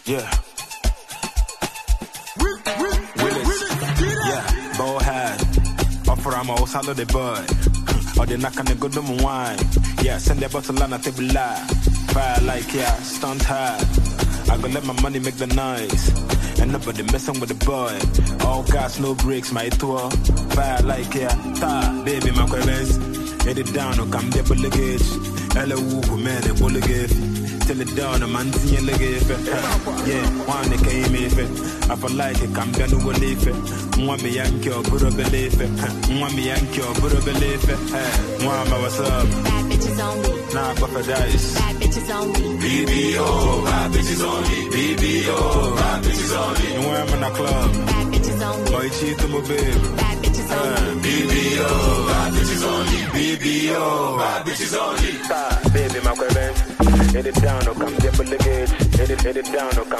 Yeah. Willis. Yeah. Ball head. Offer I'm all salad the bird. Or they knock on the good wine. Yeah, send the bottle on a table lie. Fire like yeah, stunt hard. I go let my money make the noise. And nobody messing with the boy. All gas, no brakes, my tour. Fire like yeah, ta, baby, my quavers. Hit it down, or come double luggage. Hello, man, a bullet. Tell it down, a man, see a luggage. Yeah, one they came if it. I feel like it, come down to a leaf. Mwami Yankee or Buru belief. Mwami Yankee or Buru belief. Mwama, what's up? Bad bitches only. Nah, paradise. Bad bitches only. BBO, bad bitches only. BBO, bad bitches only. And when I'm in a club, Bad bitches only. boy, cheat to my baby. Bad bitches only. BBO, bad bitches only. BBO, bad bitches only. Baby, my quavers. Hit it down, or come double luggage. Hit it down, or come.